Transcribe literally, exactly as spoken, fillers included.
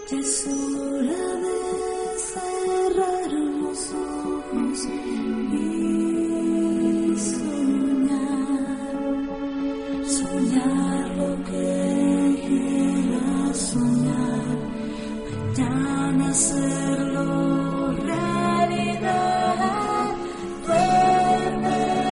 Ya es hora de cerrar los ojos y soñar, soñar lo que quieras soñar. Mañana será